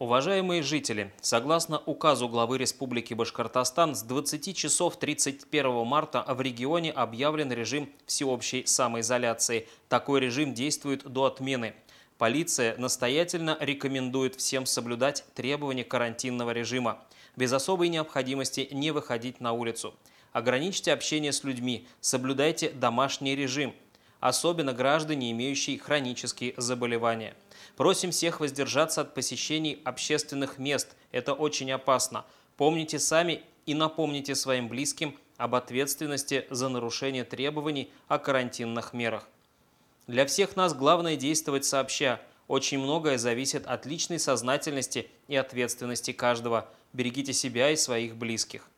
Уважаемые жители, согласно указу главы Республики Башкортостан, с 20 часов 31 марта в регионе объявлен режим всеобщей самоизоляции. Такой режим действует до отмены. Полиция настоятельно рекомендует всем соблюдать требования карантинного режима. Без особой необходимости не выходить на улицу. Ограничьте общение с людьми, соблюдайте домашний режим. Особенно граждане, имеющие хронические заболевания. Просим всех воздержаться от посещений общественных мест. Это очень опасно. Помните сами и напомните своим близким об ответственности за нарушение требований о карантинных мерах. Для всех нас главное действовать сообща. Очень многое зависит от личной сознательности и ответственности каждого. Берегите себя и своих близких.